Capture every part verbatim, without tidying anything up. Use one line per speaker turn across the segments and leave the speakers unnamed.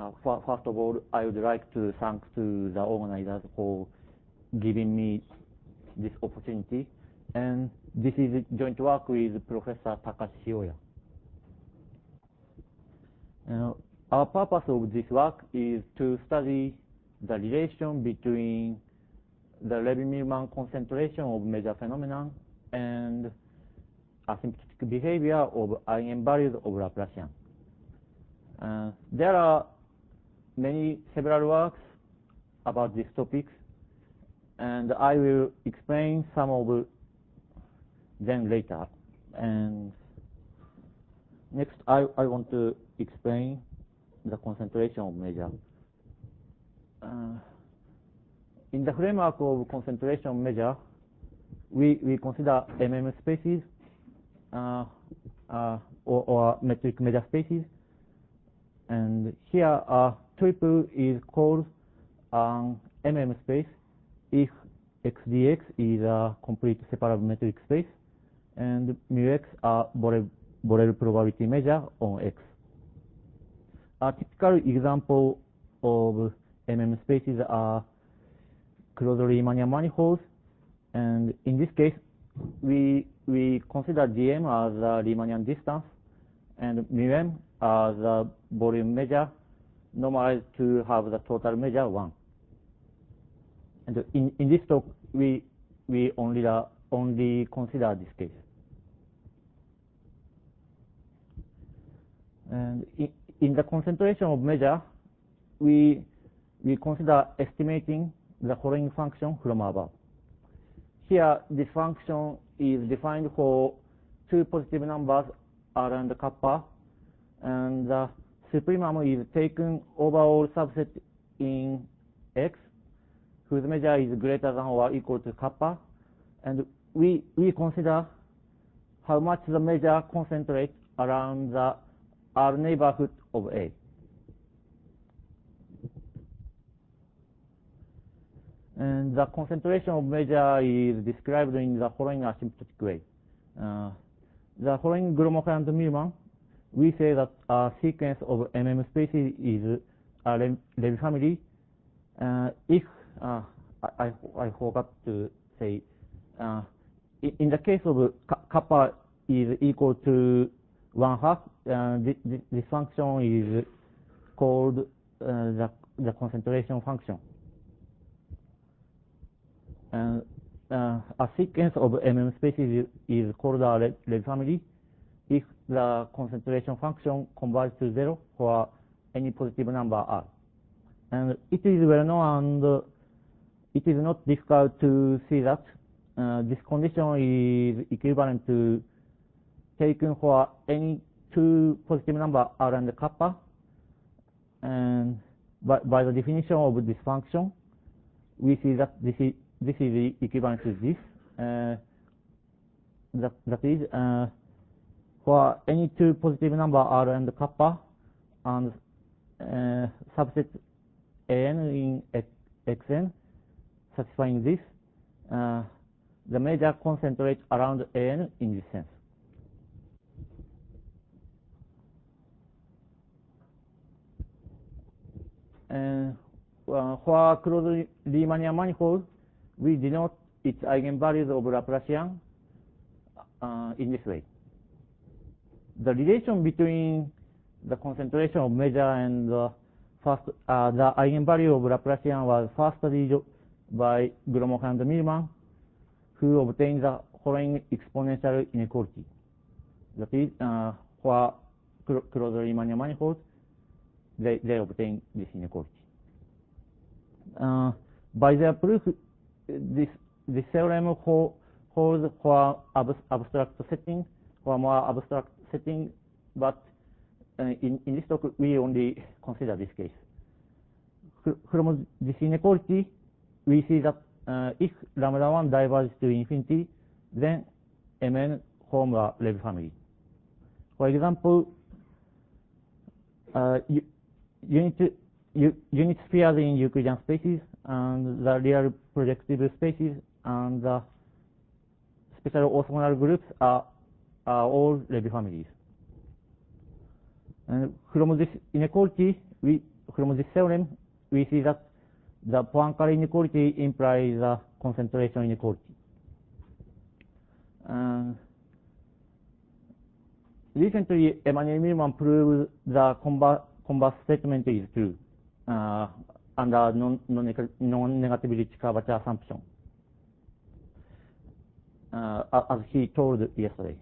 Uh, first of all, I would like to thank to the organizers for giving me this opportunity. And this is a joint work with Professor Takashi Shioya. Uh, our purpose of this work is to study the relation between the Levy-Millman concentration of major phenomenon and asymptotic behavior of eigenvalues of Laplacian. Uh, there are many several works about this topic, and I will explain some of them later. And next, I, I want to explain the concentration of measure. Uh, in the framework of concentration measure, we, we consider M M spaces uh, uh, or, or metric measure spaces. And here, uh, triple is called an M M space if X D X is a complete separable metric space, and mu X are Borel, Borel probability measure on X. A typical example of M M spaces are closed Riemannian manifolds, and in this case, we we consider G M as a Riemannian distance, and mu M as a volume measure, normalized to have the total measure one. And in, in this talk, we we only uh, only consider this case. And in, in the concentration of measure, we we consider estimating the following function from above. Here, this function is defined for two positive numbers R and kappa, and the supremum is taken overall subset in X, whose measure is greater than or equal to kappa, and we we consider how much the measure concentrates around the R neighborhood of A. And the concentration of measure is described in the following asymptotic way. Uh, the following Gromov and Millman, we say that a sequence of M M spaces is a Levy family. Uh, if uh, I, I, I forgot to say, uh, in the case of kappa is equal to one half, uh, this, this function is called uh, the, the concentration function. And uh, a sequence of M M spaces is, is called a Levy family if the concentration function converges to zero for any positive number R. And it is well known, and uh, it is not difficult to see that uh, this condition is equivalent to taken for any two positive number R and kappa. And by, by the definition of this function, we see that this is this is equivalent to this. Uh, that that is uh, for any two positive number R and kappa and uh, subset An in X, Xn, satisfying this, uh, the measure concentrates around An in this sense. And uh, for closed Riemannian manifold, we denote its eigenvalues of Laplacian uh, in this way. The relation between the concentration of measure and the first uh, the eigenvalue of Laplacian was first studied by Gromov and Millman, who obtained the following exponential inequality. That is, uh, for closed Riemannian manifolds, they, they obtain this inequality. Uh, by their proof, this, this theorem holds for ab abstract setting, for more abstract setting, but uh, in, in this talk, we only consider this case. From this inequality, we see that uh, if lambda one diverges to infinity, then Mn form a Levy family. For example, uh, unit, unit spheres in Euclidean spaces and the real projective spaces and the special orthogonal groups are, are all Levy families. And from this inequality, we from this theorem, we see that the Poincare inequality implies the concentration inequality. Uh, recently, Emmanuel Millman proved the converse statement is true uh, under non-negativity curvature assumption, uh, as he told yesterday.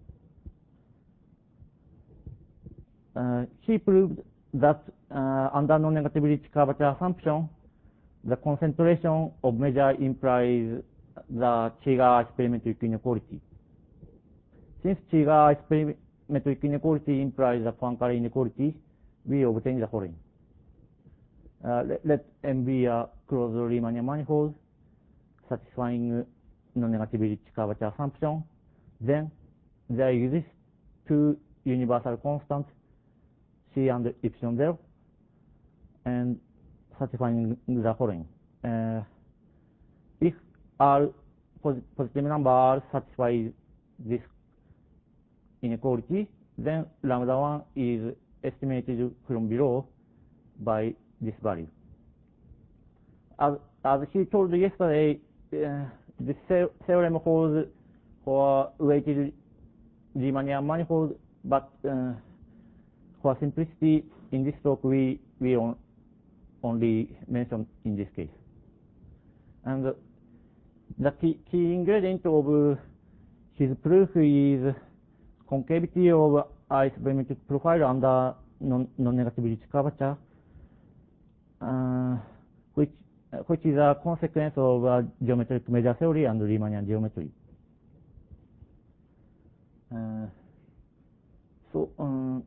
Uh, he proved that uh, under non-negativity curvature assumption, the concentration of measure implies the Cheeger experimental inequality. Since Cheeger experimental inequality implies the Poincare inequality, we obtain the following. Uh, let, let M be a closed Riemannian manifold satisfying non-negativity curvature assumption. Then there exists two universal constants, C and epsilon zero, and satisfying the following. Uh, if R positive number R satisfies this inequality, then lambda one is estimated from below by this value. As, as he told yesterday, uh, this theorem holds for weighted Riemannian manifold, but uh, for simplicity, in this talk we we on, only mention in this case. And uh, the key, key ingredient of his proof is concavity of isobarimetric profile under non-negativity curvature, uh, which uh, which is a consequence of uh, geometric measure theory and Riemannian geometry. Uh, so, um,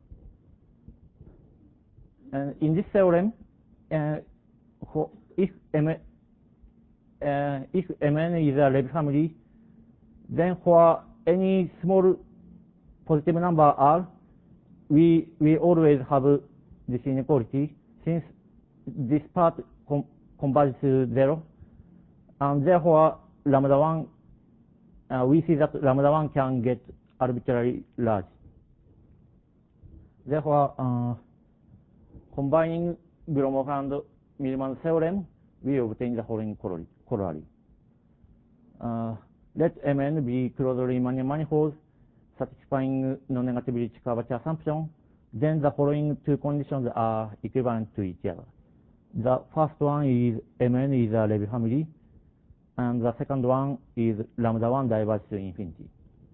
and in this theorem, uh, if M, uh, if Mn is a Levy family, then for any small positive number R, we we always have this inequality, since this part com converges to zero, and therefore lambda one, uh, we see that lambda one can get arbitrarily large. Therefore, uh, combining Gromov and Millman theorem, we obtain the following corollary. Uh, let Mn be closed Riemannian manifold satisfying non-negativity curvature assumption, then the following two conditions are equivalent to each other. The first one is Mn is a Levy family, and the second one is lambda one diverges to infinity.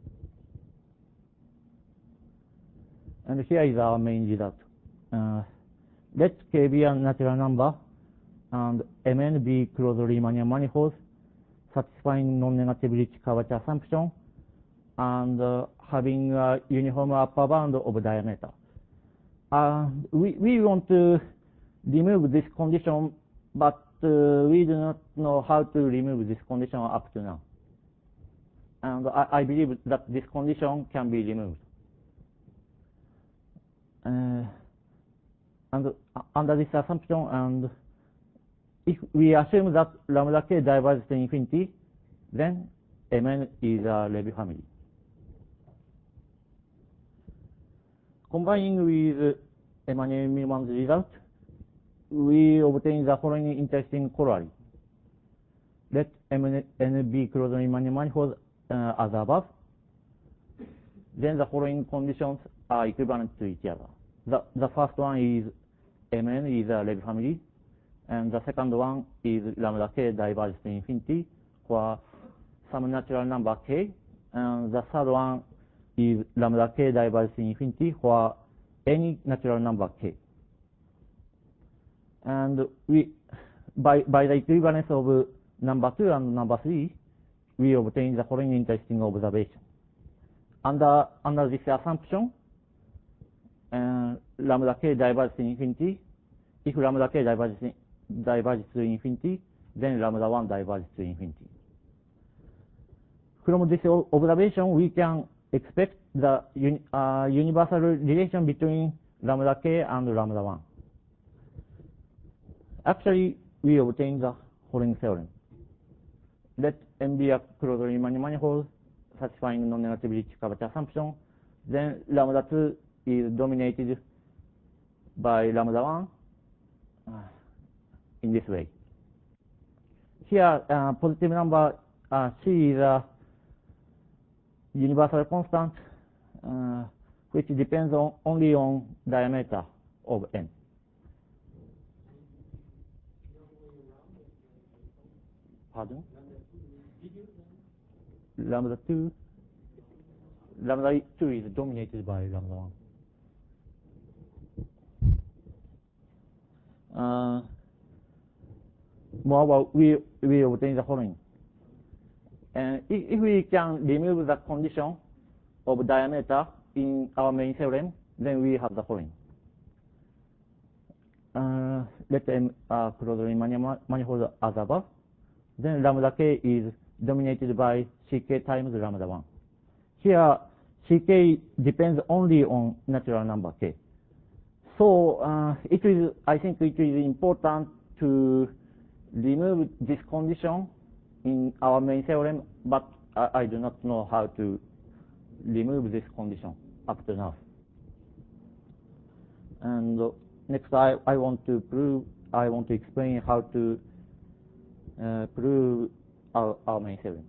And here is our main result. Uh, let K be a natural number, and Mn be closed Riemannian manifold satisfying non-negativity curvature assumption, and uh, having a uniform upper bound of diameter. Uh, we, we want to remove this condition, but uh, we do not know how to remove this condition up to now. And I, I believe that this condition can be removed. Uh, and uh, under this assumption, and if we assume that lambda k diverges to infinity, then Mn is a Levy family. Combining with Emmanuel Millman's result, we obtain the following interesting corollary. Let Mn be closed Riemannian manifold uh, as above. Then the following conditions are equivalent to each other. The, the first one is Mn is a Levy family, and the second one is lambda k diverges to infinity for some natural number k, and the third one is lambda k diverges to infinity for any natural number k. And we, by, by the equivalence of number two and number three, we obtain the following interesting observation. Under, under this assumption, uh, lambda k diverges to infinity. If lambda k diverges, diverges to infinity, then lambda one diverges to infinity. From this observation, we can expect the uni, uh, universal relation between lambda k and lambda one. Actually, we obtain the following theorem. Let M be a closed Riemannian manifold satisfying non-negativity curvature assumption. Then lambda two is dominated by lambda one, in this way. Here, uh, positive number uh, C is a universal constant, uh, which depends on only on diameter of n. Pardon? Lambda two. Lambda two is dominated by lambda one. Uh, moreover, we, we obtain the following. And if, if we can remove the condition of diameter in our main theorem, then we have the following. Uh, let M uh, closed manifold as above. Then lambda k is dominated by ck times lambda one. Here, ck depends only on natural number k. So uh, it is, I think it is important to remove this condition in our main theorem, but I, I do not know how to remove this condition up to now. And uh, next, I, I want to prove, I want to explain how to uh, prove our, our main theorem.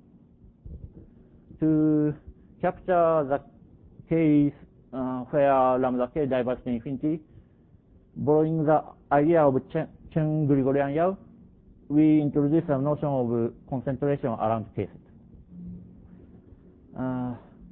To capture the case uh, where lambda k diverges to infinity, borrowing the idea of Chen-Grigorian-Yau, we introduce a notion of concentration around k set. Uh,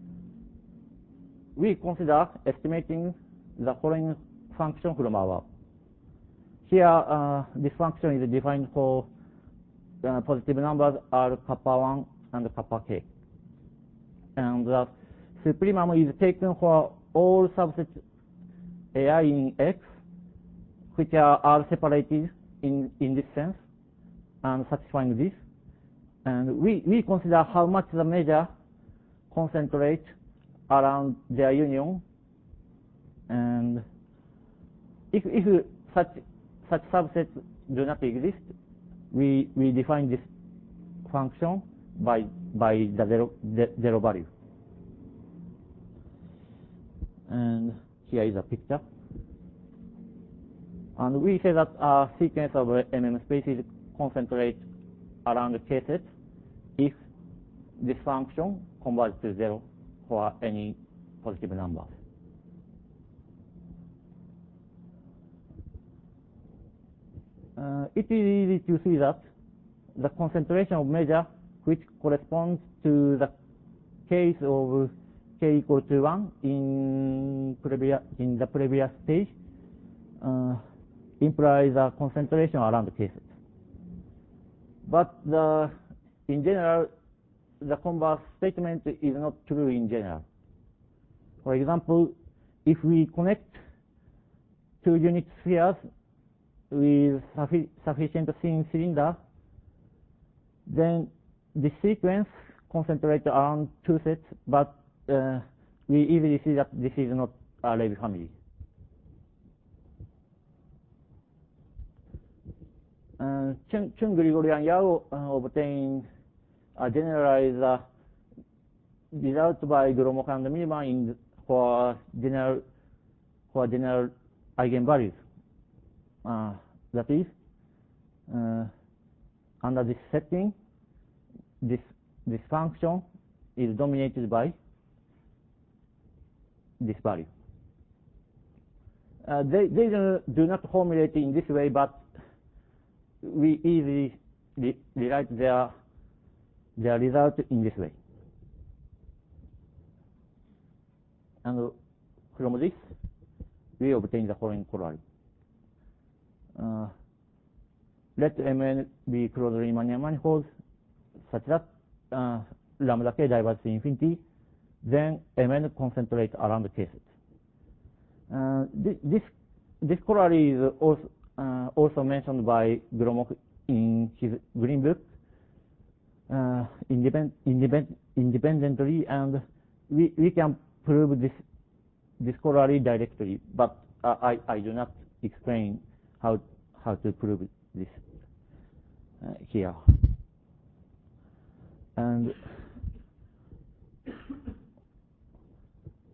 we consider estimating the following function from our. Here, uh, this function is defined for uh, positive numbers are kappa one and kappa k. And the supremum is taken for all subsets A I in X, which are, are separated in, in this sense, and satisfying this. And we, we consider how much the measure concentrate around their union. And if, if such, such subsets do not exist, we, we define this function by, by the zero, the zero value. And here is a picture. And we say that a sequence of M M spaces concentrate around k set if this function converges to zero for any positive number. Uh, it is easy to see that the concentration of measure which corresponds to the case of k equal to one in, previous, in the previous stage uh, implies a concentration around the k set. But the, in general, the converse statement is not true in general. For example, if we connect two unit spheres with suffi sufficient thin cylinder, then the sequence concentrates around two sets, but uh, we easily see that this is not a Levy family. Uh, Chen-Grigorian-Yau uh, obtained a generalized uh, result by Gromov and Millman in for general for general eigenvalues. Uh, that is, uh, under this setting, this this function is dominated by this value. Uh, they they do not formulate in this way, but we easily re rewrite their their result in this way. And from this, we obtain the following corollary. Uh, let Mn be closed Riemannian manifolds such that uh, lambda k diverges to infinity, then Mn concentrate around the k set. Uh, this, this this corollary is also uh, also mentioned by Gromov in his Green Book uh, independ, independ, independently, and we we can prove this this corollary directly, but uh, I I do not explain how how to prove this uh, here. And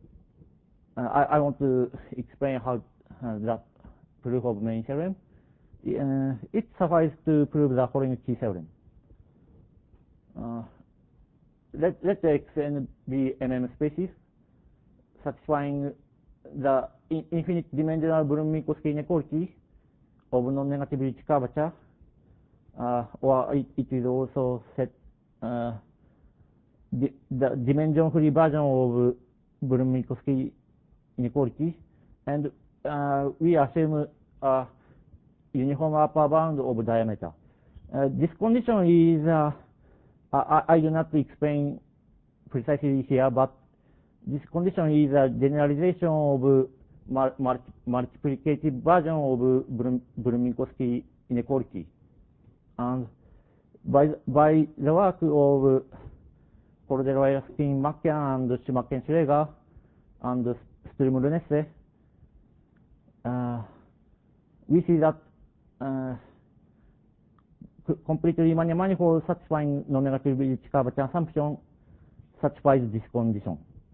uh, I, I want to explain how uh, that proof of main theorem. uh, it suffices to prove the following key theorem. Uh, let, let Xn be M M spaces satisfying the in infinite dimensional Brun-Minkowski inequality of non-negativity curvature, uh, or it, it is also set uh, the, the dimension-free version of Brun-Minkowski inequality, and uh, we assume a uniform upper bound of diameter. Uh, this condition is, uh, I, I do not explain precisely here, but this condition is a generalization of multi multiplicative version of Brun-Minkowski inequality. And by, by the work of Kolderer-Weyerstein, Macken, and Schumacher-Schläger, and Sturm-Lunesse, uh, we see that uh, completely Riemannian manifold satisfying non-negativity curvature assumption satisfies this condition.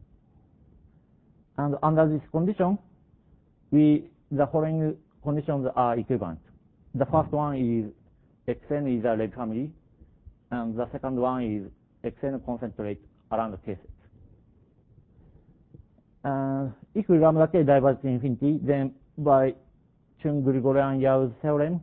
And under this condition, we the following conditions are equivalent. The first one is Xn is a Lebbe family, and the second one is Xn concentrate around the K-sets. Uh, if lambda K diverges to infinity, then by Chung-Grigorian-Yau's theorem,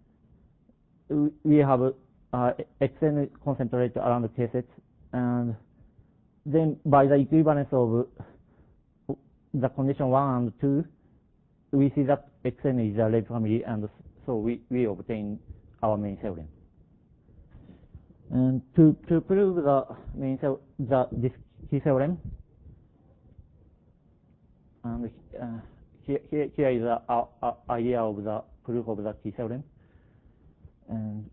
we have uh, Xn concentrate around the K-sets, and then by the equivalence of the condition one and two, we see that Xn is a Lebbe family, and so we, we obtain our main theorem. And to, to prove the main the this key theorem, and uh, here, here, here is the uh, uh, idea of the proof of the key theorem. And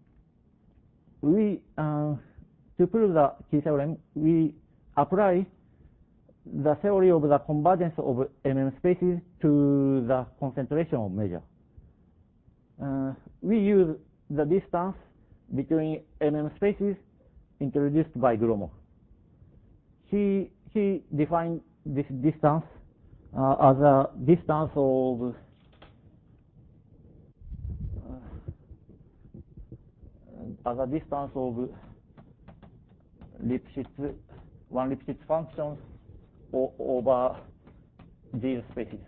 we uh, to prove the key theorem, we apply the theory of the convergence of M M spaces to the concentration of measure. Uh, we use the distance between M M spaces introduced by Gromov. He, he defined this distance uh, as a distance of uh, as a distance of Lipschitz, one Lipschitz function over these spaces.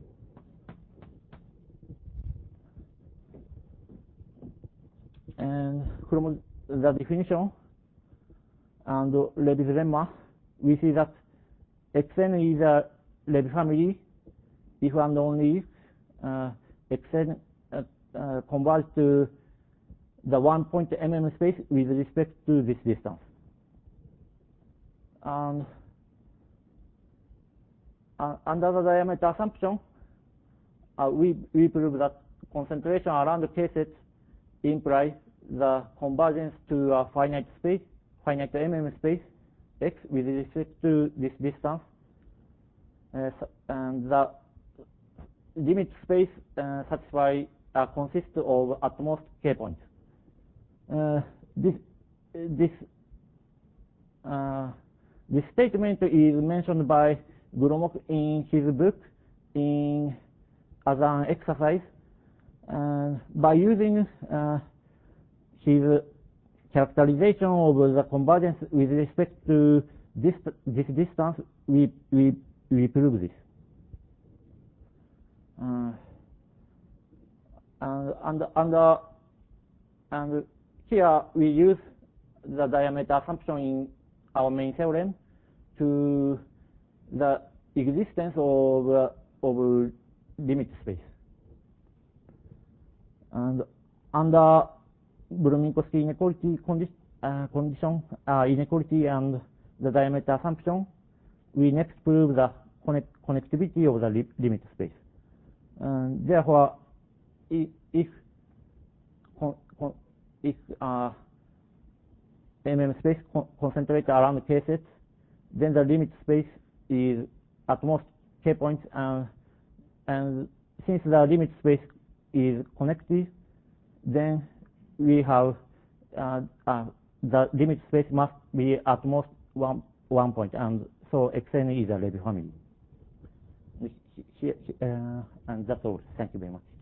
And from the definition and Lebbe's lemma, we see that Xn is a Lebbe family if and only if uh, Xn uh, uh, converges to the one point M M space with respect to this distance. And uh, under the diameter assumption, uh, we, we prove that concentration around the K-sets implies the convergence to a finite space, finite M M space, X with respect to this distance, uh, and the limit space uh, satisfy uh, consists of at most K points. Uh, this this uh, this statement is mentioned by Gromov in his book in as an exercise, and by using uh, his characterization of the convergence with respect to this this distance, we we we prove this. Uh, and and and, uh, and here we use the diameter assumption in our main theorem to the existence of uh, of limit space. And under Brun-Minkowski inequality condi uh, condition, uh, inequality and the diameter assumption, we next prove the connect connectivity of the li limit space. And therefore, if if, con con if uh, M M space con concentrate around K sets, then the limit space is at most K points, and and since the limit space is connected, then we have uh, uh, the limit space must be at most one one point, and so Xn is a Lebbe family. Uh, and that's all. Thank you very much.